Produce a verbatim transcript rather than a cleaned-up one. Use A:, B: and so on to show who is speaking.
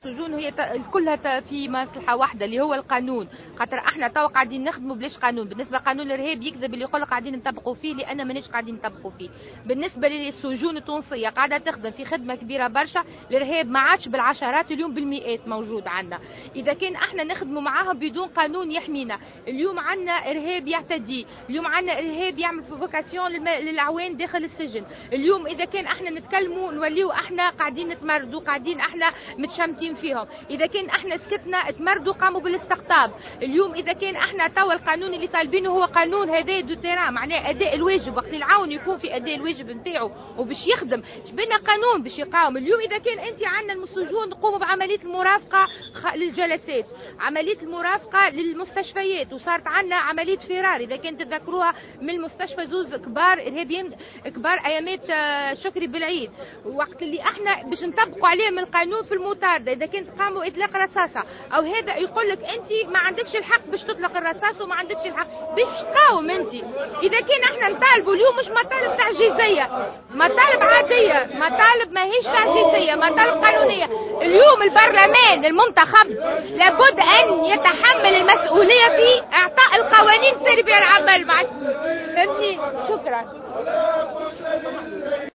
A: السجون هي كلها في مصلحه واحده اللي هو القانون، خاطر احنا تو قاعدين نخدموا بلاش قانون. بالنسبه قانون الارهاب يكذب اللي يقول لك قاعدين نطبقوا فيه، لان ماناش قاعدين نطبقوا فيه. بالنسبه للسجون التونسيه قاعده تخدم في خدمه كبيره برشا، الارهاب ما عادش بالعشرات اليوم بالمئات موجود عندنا. اذا كان احنا نخدموا معاهم بدون قانون يحمينا، اليوم عندنا ارهاب يعتدي، اليوم عندنا ارهاب يعمل فوكاسيون للعوان داخل السجن. اليوم اذا كان احنا نتكلموا نوليو احنا قاعدين نتمردوا، قاعدين احنا متشمتين فيهم. اذا كان احنا سكتنا تمردوا قاموا بالاستقطاب. اليوم اذا كان احنا توا القانون اللي طالبينه هو قانون هذا دو تيران، معناه اداء الواجب، وقت العون يكون في اداء الواجب نتاعو وباش يخدم جبنا قانون باش يقاوم. اليوم اذا كان انت عندنا المسجون نقوموا بعمليه المرافقه للجلسات، عمليه المرافقه للمستشفيات، وصارت عندنا عمليه فرار اذا كنت تذكروها من المستشفى زوز كبار ارهابيين كبار ايامات شكري بالعيد، وقت اللي احنا باش نطبقوا عليهم القانون في المطارده اذا كنت قاموا اطلاق رصاصه او هذا يقول لك انت ما عندكش الحق باش تطلق الرصاص وما عندكش الحق باش تقاوم انت. اذا كان احنا نطالبوا اليوم مش مطالب تعجيزيه، مطالب عاديه، مطالب ماهيش تعجيزيه، مطالب قانونيه. اليوم البرلمان المنتخب لابد ان يتحمل المسؤوليه في اعطاء القوانين تسري بها العمل. مع فهمتني؟ شكرا.